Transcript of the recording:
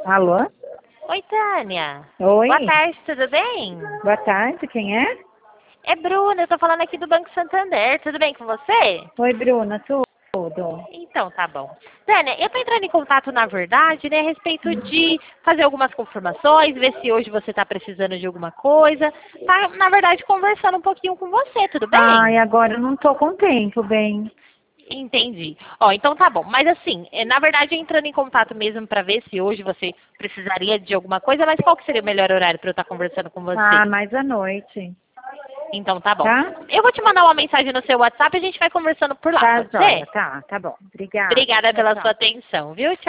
Alô? Oi, Tânia. Oi. Boa tarde, tudo bem? Boa tarde, quem é? É Bruna, eu tô falando aqui do Banco Santander. Tudo bem com você? Oi, Bruna, tudo. Então, tá bom. Tânia, eu tô entrando em contato, na verdade, né, a respeito de fazer algumas confirmações, ver se hoje você tá precisando de alguma coisa. Tá, na verdade, conversando um pouquinho com você, tudo Ai, bem? agora eu não tô com tempo, bem. Entendi. Ó, então tá bom. Mas assim, na verdade, entrando em contato mesmo pra ver se hoje você precisaria de alguma coisa, mas qual que seria o melhor horário pra eu estar conversando com você? Ah, mais à noite, Então tá bom. tá? Eu vou te mandar uma mensagem no seu WhatsApp e a gente vai conversando por lá, Tá, pode joia, ser? tá bom. Obrigada, Obrigada tchau, pela sua tchau. atenção, viu?